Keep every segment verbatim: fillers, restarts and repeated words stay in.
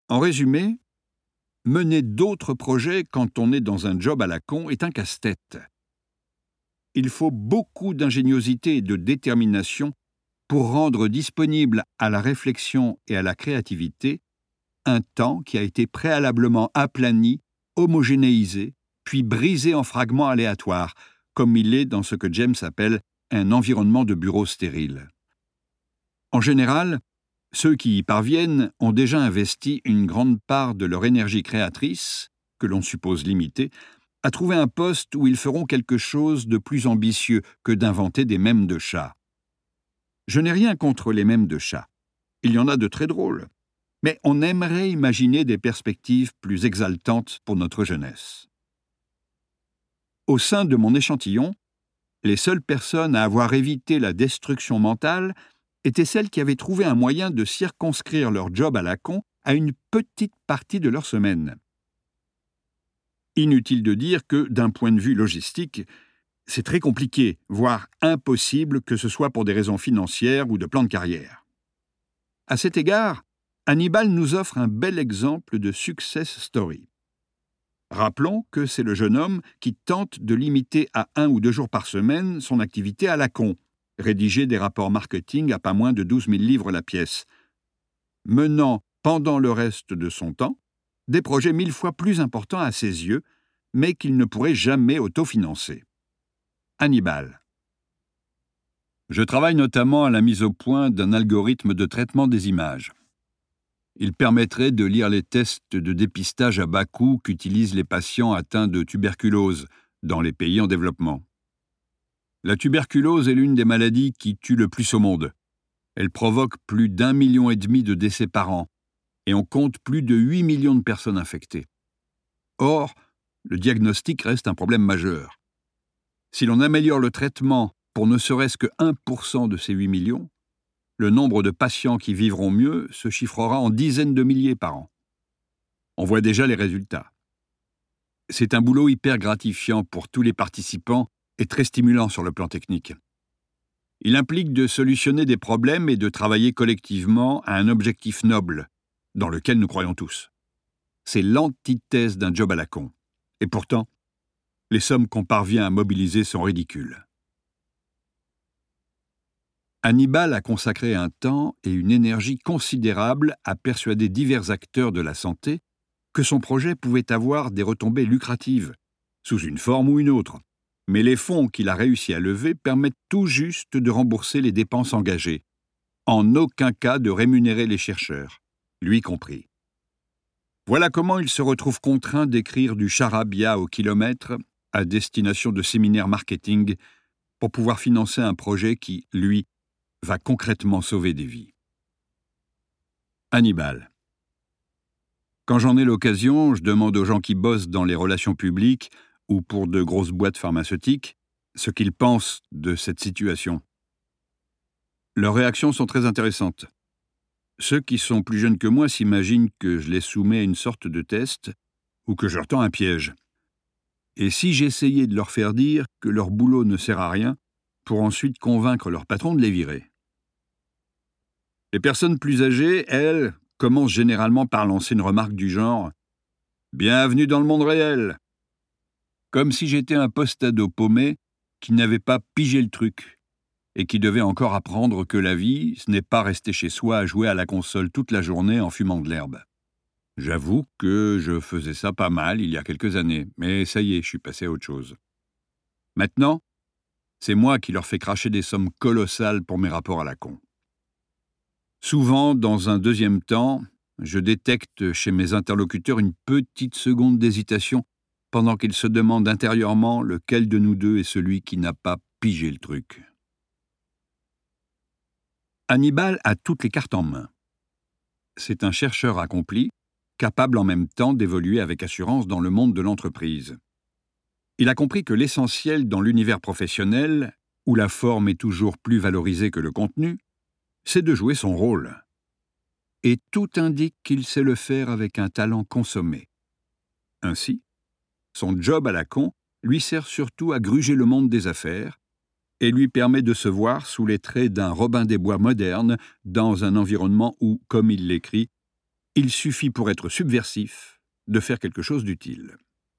En résumé, mener d'autres projets quand on est dans un job à la con est un casse-tête. Il faut beaucoup d'ingéniosité et de détermination pour rendre disponible à la réflexion et à la créativité un temps qui a été préalablement aplani, homogénéisé, puis brisé en fragments aléatoires, comme il est dans ce que James appelle un environnement de bureau stérile. En général, ceux qui y parviennent ont déjà investi une grande part de leur énergie créatrice, que l'on suppose limitée, à trouver un poste où ils feront quelque chose de plus ambitieux que d'inventer des mèmes de chats. Je n'ai rien contre les mèmes de chats. Il y en a de très drôles. Mais on aimerait imaginer des perspectives plus exaltantes pour notre jeunesse. Au sein de mon échantillon, les seules personnes à avoir évité la destruction mentale étaient celles qui avaient trouvé un moyen de circonscrire leur job à la con à une petite partie de leur semaine. Inutile de dire que, d'un point de vue logistique, c'est très compliqué, voire impossible que ce soit pour des raisons financières ou de plan de carrière. À cet égard, Hannibal nous offre un bel exemple de success story. Rappelons que c'est le jeune homme qui tente de limiter à un ou deux jours par semaine son activité à la con, rédiger des rapports marketing à pas moins de douze mille livres la pièce, menant, pendant le reste de son temps, des projets mille fois plus importants à ses yeux, mais qu'il ne pourrait jamais autofinancer. Hannibal. Je travaille notamment à la mise au point d'un algorithme de traitement des images. Il permettrait de lire les tests de dépistage à bas coût qu'utilisent les patients atteints de tuberculose dans les pays en développement. La tuberculose est l'une des maladies qui tuent le plus au monde. Elle provoque plus d'un million et demi de décès par an et on compte plus de huit millions de personnes infectées. Or, le diagnostic reste un problème majeur. Si l'on améliore le traitement pour ne serait-ce que un pour cent de ces huit millions, le nombre de patients qui vivront mieux se chiffrera en dizaines de milliers par an. On voit déjà les résultats. C'est un boulot hyper gratifiant pour tous les participants et très stimulant sur le plan technique. Il implique de solutionner des problèmes et de travailler collectivement à un objectif noble, dans lequel nous croyons tous. C'est l'antithèse d'un job à la con. Et pourtant, les sommes qu'on parvient à mobiliser sont ridicules. Hannibal a consacré un temps et une énergie considérables à persuader divers acteurs de la santé que son projet pouvait avoir des retombées lucratives, sous une forme ou une autre. Mais les fonds qu'il a réussi à lever permettent tout juste de rembourser les dépenses engagées, en aucun cas de rémunérer les chercheurs, lui compris. Voilà comment il se retrouve contraint d'écrire du charabia au kilomètre à destination de séminaires marketing pour pouvoir financer un projet qui, lui, va concrètement sauver des vies. Hannibal. Quand j'en ai l'occasion, je demande aux gens qui bossent dans les relations publiques ou pour de grosses boîtes pharmaceutiques ce qu'ils pensent de cette situation. Leurs réactions sont très intéressantes. Ceux qui sont plus jeunes que moi s'imaginent que je les soumets à une sorte de test ou que je leur tends un piège. Et si j'essayais de leur faire dire que leur boulot ne sert à rien, pour ensuite convaincre leur patron de les virer. Les personnes plus âgées, elles, commencent généralement par lancer une remarque du genre « Bienvenue dans le monde réel !» Comme si j'étais un post-ado paumé qui n'avait pas pigé le truc et qui devait encore apprendre que la vie, ce n'est pas rester chez soi à jouer à la console toute la journée en fumant de l'herbe. J'avoue que je faisais ça pas mal il y a quelques années, mais ça y est, je suis passé à autre chose. Maintenant, c'est moi qui leur fais cracher des sommes colossales pour mes rapports à la con. Souvent, dans un deuxième temps, je détecte chez mes interlocuteurs une petite seconde d'hésitation pendant qu'ils se demandent intérieurement lequel de nous deux est celui qui n'a pas pigé le truc. Hannibal a toutes les cartes en main. C'est un chercheur accompli, capable en même temps d'évoluer avec assurance dans le monde de l'entreprise. Il a compris que l'essentiel dans l'univers professionnel, où la forme est toujours plus valorisée que le contenu, c'est de jouer son rôle. Et tout indique qu'il sait le faire avec un talent consommé. Ainsi, son job à la con lui sert surtout à gruger le monde des affaires et lui permet de se voir sous les traits d'un Robin des Bois moderne dans un environnement où, comme il l'écrit, Il suffit pour être subversif de faire quelque chose d'utile.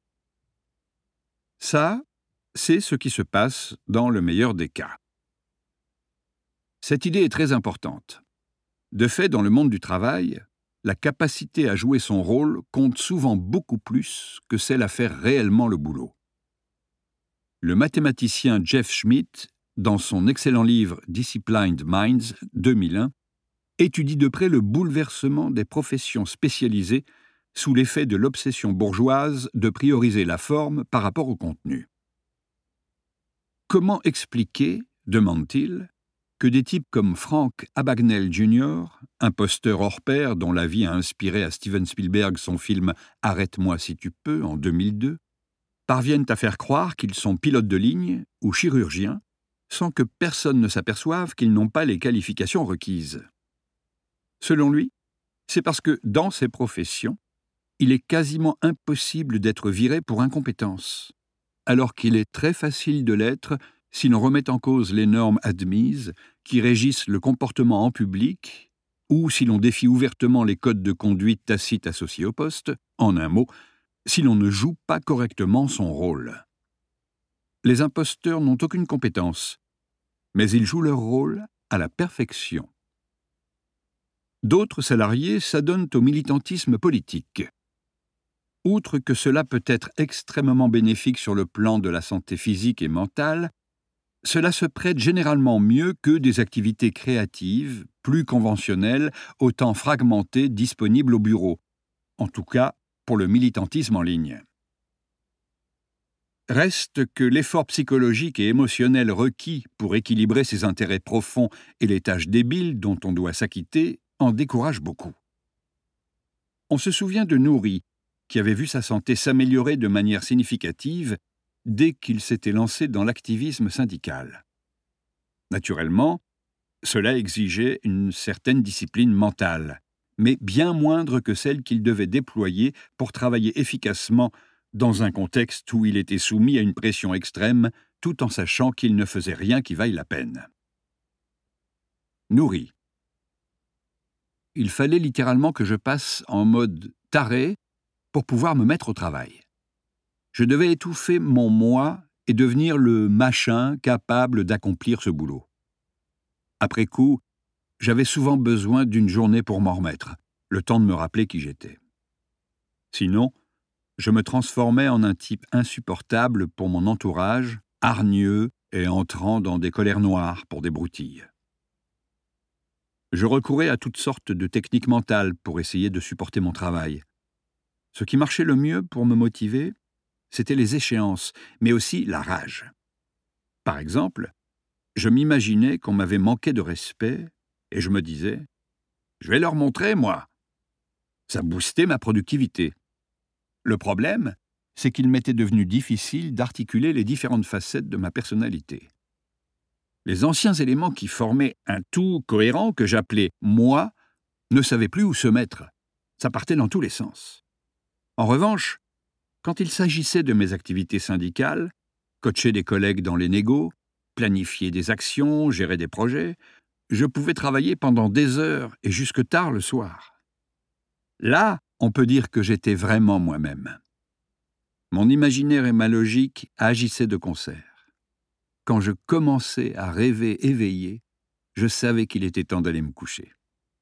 Ça, c'est ce qui se passe dans le meilleur des cas. Cette idée est très importante. De fait, dans le monde du travail, la capacité à jouer son rôle compte souvent beaucoup plus que celle à faire réellement le boulot. Le mathématicien Jeff Schmidt, dans son excellent livre Disciplined Minds deux mille un, étudie de près le bouleversement des professions spécialisées sous l'effet de l'obsession bourgeoise de prioriser la forme par rapport au contenu. Comment expliquer, demande-t-il, que des types comme Frank Abagnale junior, imposteur hors pair dont la vie a inspiré à Steven Spielberg son film « Arrête-moi si tu peux » en deux mille deux, parviennent à faire croire qu'ils sont pilotes de ligne ou chirurgiens, sans que personne ne s'aperçoive qu'ils n'ont pas les qualifications requises. Selon lui, c'est parce que, dans ces professions, il est quasiment impossible d'être viré pour incompétence, alors qu'il est très facile de l'être si l'on remet en cause les normes admises qui régissent le comportement en public ou si l'on défie ouvertement les codes de conduite tacites associés au poste, en un mot, si l'on ne joue pas correctement son rôle. Les imposteurs n'ont aucune compétence, mais ils jouent leur rôle à la perfection. D'autres salariés s'adonnent au militantisme politique. Outre que cela peut être extrêmement bénéfique sur le plan de la santé physique et mentale, cela se prête généralement mieux que des activités créatives, plus conventionnelles, autant fragmentées disponibles au bureau, en tout cas pour le militantisme en ligne. Reste que l'effort psychologique et émotionnel requis pour équilibrer ses intérêts profonds et les tâches débiles dont on doit s'acquitter en décourage beaucoup. On se souvient de Nouri, qui avait vu sa santé s'améliorer de manière significative dès qu'il s'était lancé dans l'activisme syndical. Naturellement, cela exigeait une certaine discipline mentale, mais bien moindre que celle qu'il devait déployer pour travailler efficacement dans un contexte où il était soumis à une pression extrême, tout en sachant qu'il ne faisait rien qui vaille la peine. Nouri. Il fallait littéralement que je passe en mode taré pour pouvoir me mettre au travail. Je devais étouffer mon moi et devenir le machin capable d'accomplir ce boulot. Après coup, j'avais souvent besoin d'une journée pour m'en remettre, le temps de me rappeler qui j'étais. Sinon, je me transformais en un type insupportable pour mon entourage, hargneux et entrant dans des colères noires pour des broutilles. Je recourais à toutes sortes de techniques mentales pour essayer de supporter mon travail. Ce qui marchait le mieux pour me motiver, c'était les échéances, mais aussi la rage. Par exemple, je m'imaginais qu'on m'avait manqué de respect et je me disais « Je vais leur montrer, moi !» Ça boostait ma productivité. Le problème, c'est qu'il m'était devenu difficile d'articuler les différentes facettes de ma personnalité. Les anciens éléments qui formaient un tout cohérent que j'appelais « moi » ne savaient plus où se mettre. Ça partait dans tous les sens. En revanche, quand il s'agissait de mes activités syndicales, coacher des collègues dans les négos, planifier des actions, gérer des projets, je pouvais travailler pendant des heures et jusque tard le soir. Là, on peut dire que j'étais vraiment moi-même. Mon imaginaire et ma logique agissaient de concert. Quand je commençais à rêver éveillé, je savais qu'il était temps d'aller me coucher.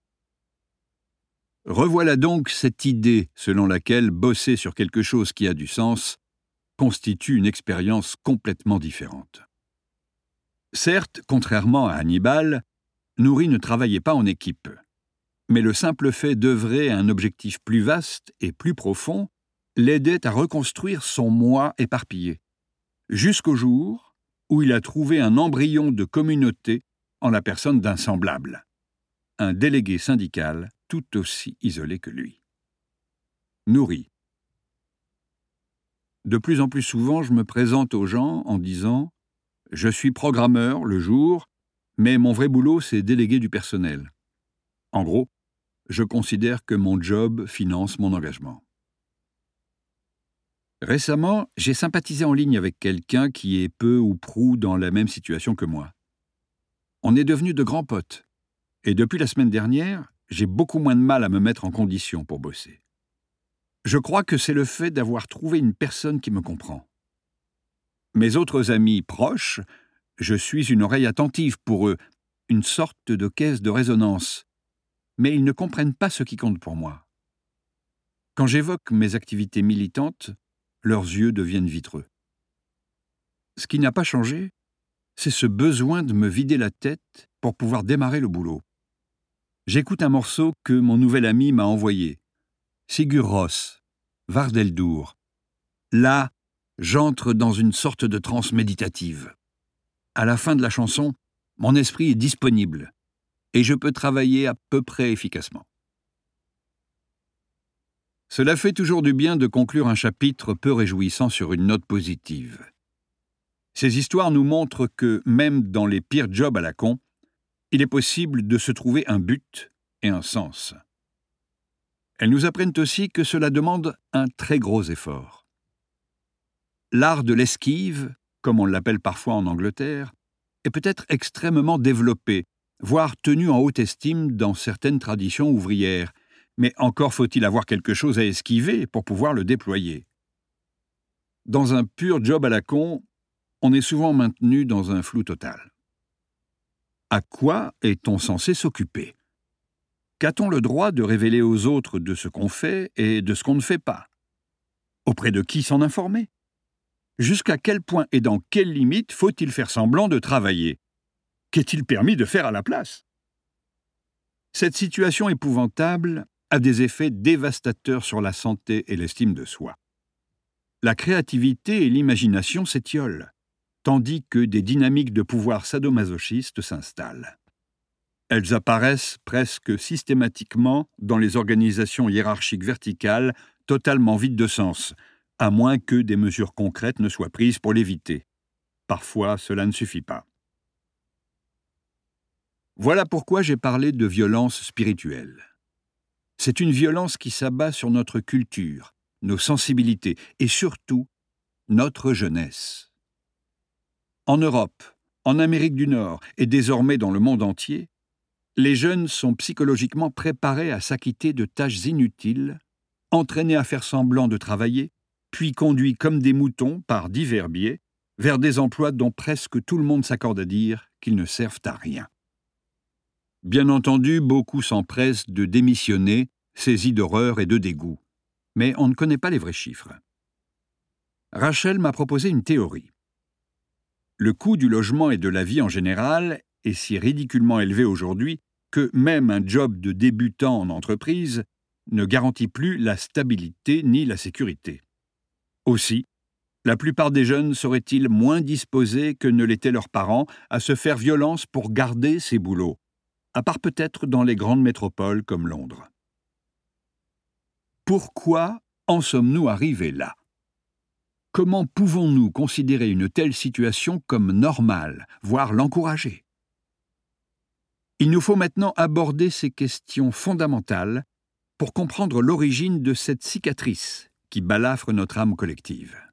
Revoilà donc cette idée selon laquelle bosser sur quelque chose qui a du sens constitue une expérience complètement différente. Certes, contrairement à Hannibal, Nouri ne travaillait pas en équipe, mais le simple fait d'œuvrer à un objectif plus vaste et plus profond l'aidait à reconstruire son moi éparpillé, jusqu'au jour où il a trouvé un embryon de communauté en la personne d'un semblable, un délégué syndical tout aussi isolé que lui. Nouri. De plus en plus souvent, je me présente aux gens en disant « Je suis programmeur le jour, mais mon vrai boulot, c'est déléguer du personnel. » En gros, je considère que mon job finance mon engagement. Récemment, j'ai sympathisé en ligne avec quelqu'un qui est peu ou prou dans la même situation que moi. On est devenus de grands potes, et depuis la semaine dernière, j'ai beaucoup moins de mal à me mettre en condition pour bosser. Je crois que c'est le fait d'avoir trouvé une personne qui me comprend. Mes autres amis proches, je suis une oreille attentive pour eux, une sorte de caisse de résonance, mais ils ne comprennent pas ce qui compte pour moi. Quand j'évoque mes activités militantes, leurs yeux deviennent vitreux. Ce qui n'a pas changé, c'est ce besoin de me vider la tête pour pouvoir démarrer le boulot. J'écoute un morceau que mon nouvel ami m'a envoyé. Sigur Rós, Vardeldur. Là, j'entre dans une sorte de transe méditative. À la fin de la chanson, mon esprit est disponible et je peux travailler à peu près efficacement. Cela fait toujours du bien de conclure un chapitre peu réjouissant sur une note positive. Ces histoires nous montrent que, même dans les pires jobs à la con, il est possible de se trouver un but et un sens. Elles nous apprennent aussi que cela demande un très gros effort. L'art de l'esquive, comme on l'appelle parfois en Angleterre, est peut-être extrêmement développé, voire tenu en haute estime dans certaines traditions ouvrières, mais encore faut-il avoir quelque chose à esquiver pour pouvoir le déployer. Dans un pur job à la con, on est souvent maintenu dans un flou total. À quoi est-on censé s'occuper ? Qu'a-t-on le droit de révéler aux autres de ce qu'on fait et de ce qu'on ne fait pas ? Auprès de qui s'en informer ? Jusqu'à quel point et dans quelles limites faut-il faire semblant de travailler ? Qu'est-il permis de faire à la place ? Cette situation épouvantable a des effets dévastateurs sur la santé et l'estime de soi. La créativité et l'imagination s'étiolent, tandis que des dynamiques de pouvoir sadomasochistes s'installent. Elles apparaissent presque systématiquement dans les organisations hiérarchiques verticales totalement vides de sens, à moins que des mesures concrètes ne soient prises pour l'éviter. Parfois, cela ne suffit pas. Voilà pourquoi j'ai parlé de violence spirituelle. C'est une violence qui s'abat sur notre culture, nos sensibilités et surtout notre jeunesse. En Europe, en Amérique du Nord et désormais dans le monde entier, les jeunes sont psychologiquement préparés à s'acquitter de tâches inutiles, entraînés à faire semblant de travailler, puis conduits comme des moutons par divers biais vers des emplois dont presque tout le monde s'accorde à dire qu'ils ne servent à rien. Bien entendu, beaucoup s'empressent de démissionner, saisis d'horreur et de dégoût. Mais on ne connaît pas les vrais chiffres. Rachel m'a proposé une théorie. Le coût du logement et de la vie en général est si ridiculement élevé aujourd'hui que même un job de débutant en entreprise ne garantit plus la stabilité ni la sécurité. Aussi, la plupart des jeunes seraient-ils moins disposés que ne l'étaient leurs parents à se faire violence pour garder ces boulots, à part peut-être dans les grandes métropoles comme Londres. Pourquoi en sommes-nous arrivés là ? Comment pouvons-nous considérer une telle situation comme normale, voire l'encourager ? Il nous faut maintenant aborder ces questions fondamentales pour comprendre l'origine de cette cicatrice qui balafre notre âme collective.